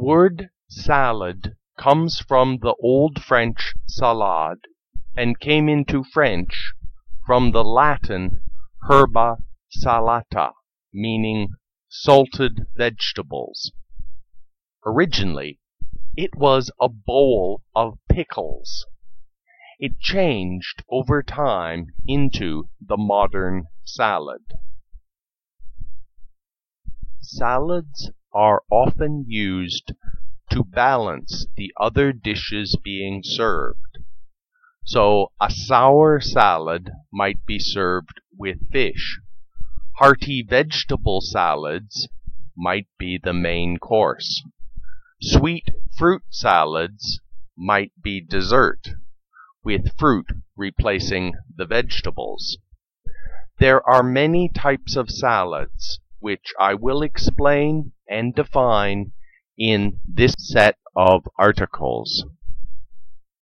word salad comes from the Old French salade and came into French from the Latin herba salata, meaning salted vegetables. Originally, it was a bowl of pickles. It changed over time into the modern salad. Salads are often used to balance the other dishes being served. So a sour salad might be served with fish. Hearty vegetable salads might be the main course. Sweet fruit salads might be dessert, with fruit replacing the vegetables. There are many types of salads, which I will explain and define in this set of articles.